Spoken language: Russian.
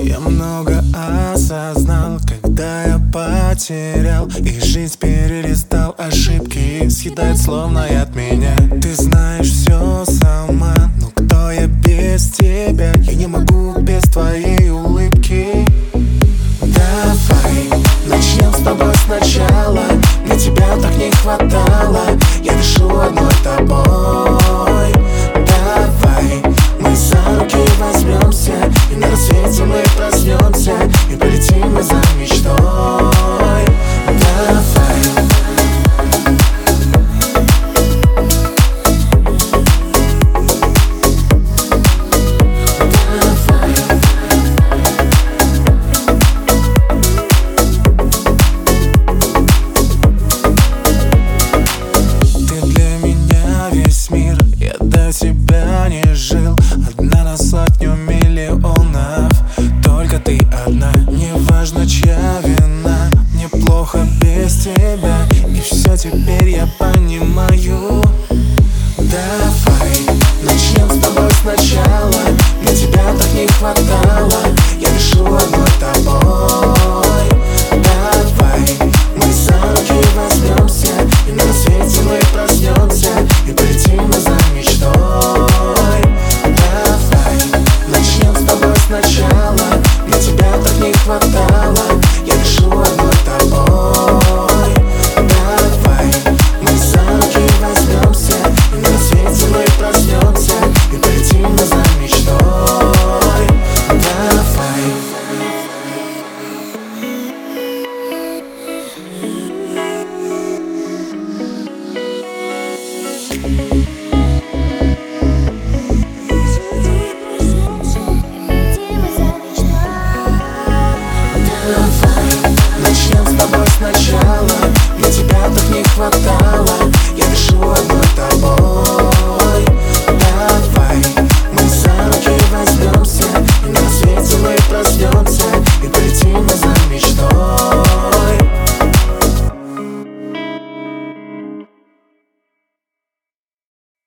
Я много осознал, когда я потерял и жизнь перелистал, ошибки съедает словно яд меня. Ты знаешь все сама, но кто я без тебя? Я не могу без твоей улыбки. Давай начнем с тобой сначала, мне тебя так не хватало. Я дышу одной тобой.